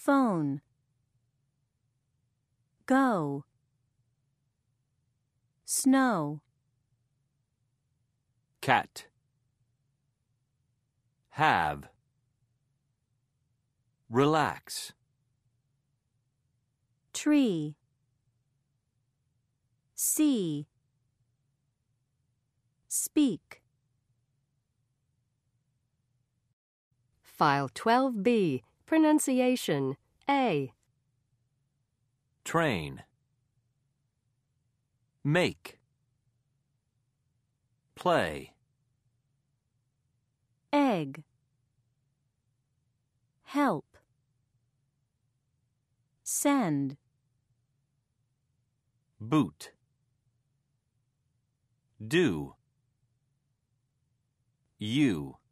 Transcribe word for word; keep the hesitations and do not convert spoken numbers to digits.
phone, go, snow, cat, have, relax, tree, see, speak. File twelve B, Pronunciation, A. train, make, play, Egg, help, send, boot, do, you.